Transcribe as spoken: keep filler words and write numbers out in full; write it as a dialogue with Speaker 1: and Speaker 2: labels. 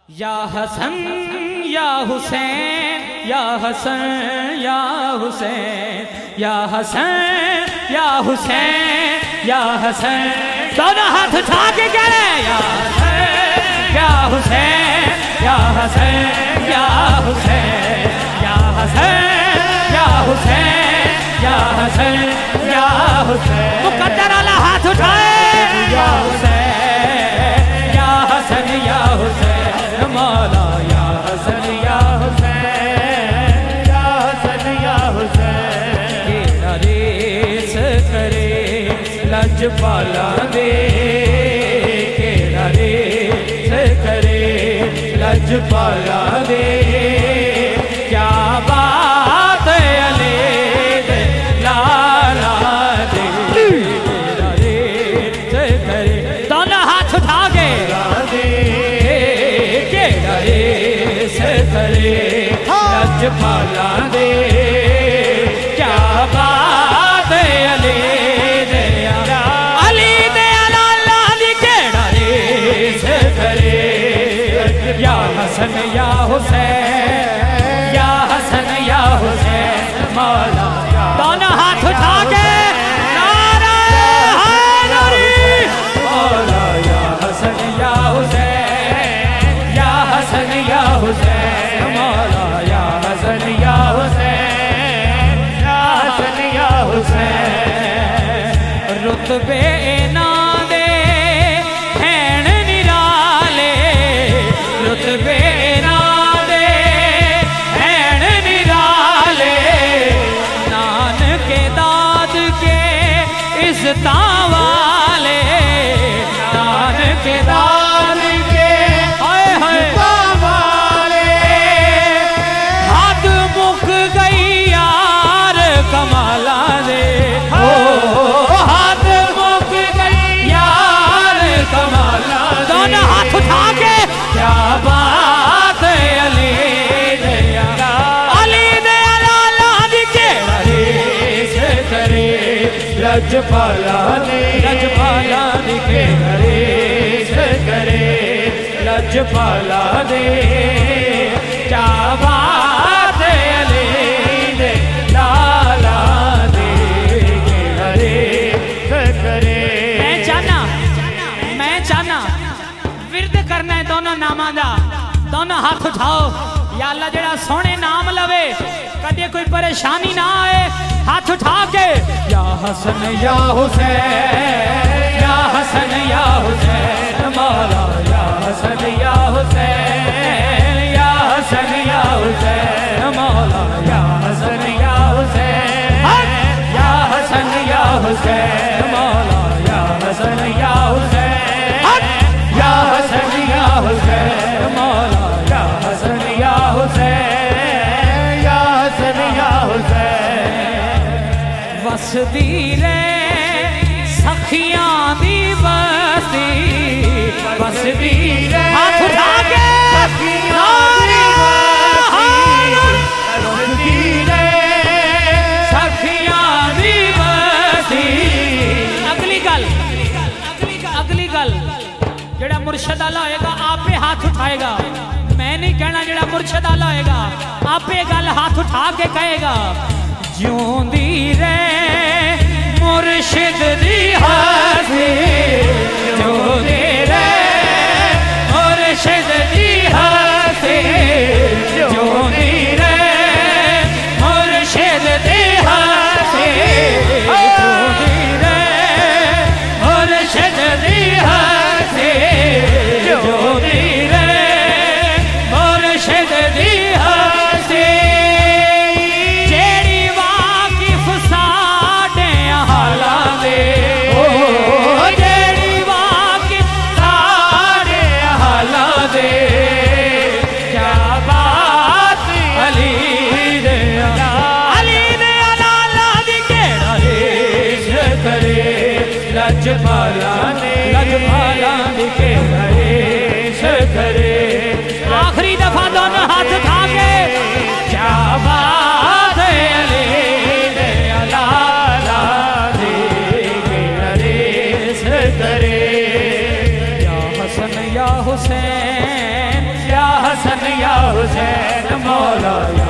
Speaker 1: या हसन या हुसैन या हसन या हुसैन या हसन या हुसैन या हसन। दोनों हाथ उठा के कह रहे या हसन या हुसैन या हसन या हुसैन या हसन या हुसैन या हसन या हुसैन। मुकद्दर वाला हाथ उठाए या हुसैन या हसन या हुसैन मौला या हसन या हुसैन या हसन या हुसैन। के रेस करे लजपाला दे के रेस करे लजपाला दे। क्या बात अले दे लाला दे के रेस करे। दोनों हाथ उठा के करे लजपाला दे। क्या बात अली दे अली दे अला दी केड़ा रेस करे। या हसन या हुसैन या हसन या हुसैन मौला। दोनों हाथ उठा के नारा हैदरी मौला या हसन या हुसैन या हसन या हुसैन मौला या हसन या हुसैन या हसन या हुसैन। रुतबे ना दे हैन निराले रुतबे ना दे हैन निराले। नानक दाद के इज़्ज़त वाले नानक दाद के हाय हाय कमाला दे ओ हाथ मुक गई यार कमाला। दोनों हाथ उठा के क्या बात अली दे अली दे अला दी केड़ा रेस करे लजपाला दे लजपाला दी केड़ा रेस करे लजपाला दे। क्या बात अली दे लाला दे करे। मैं चाहना मैं चाहना विरद करना है दोनों नामां दा। दोनों हाथ उठाओ या अल्लाह जेड़ा सोने नाम लवे कदे कोई परेशानी ना आए। हाथ उठा के या हसन या हुसैन या हसन या हुसैन मौला या हसन या हुसैन या हसन या हुसैन मौला या हसन या हुसैन या हसन या हुसैन मौला या हसन या हुसैन या हसन या हुसैन मौला या हसन या हुसैन या हसन या हुसैन। वसदी रे सखियां दी बस्ती वसदी रे हाथ उठा के सखियां दी बस्ती रे सखियां दी बस्ती। अगली गल अगली गल जेड़ा मुर्शद आला होएगा आपे हाथ उठाएगा। मैं नहीं कहना जेड़ा मुर्शद आला होएगा आपे गल हाथ उठा के कहेगा। जिउंदी रे मुर्शिद दी हस्ती जिउंदी रे मुर्शिद दी हस्ती जिउंदी रे मुर्शिद दी हस्ती जिउंदी रे मुर्शिद दी हस्ती जिउंदी रे मुर्शिद दी हस्ती। जेड़ी वाकिफ साडे हालां दे ओ जेड़ी वाकिफ
Speaker 2: हुसैन मौला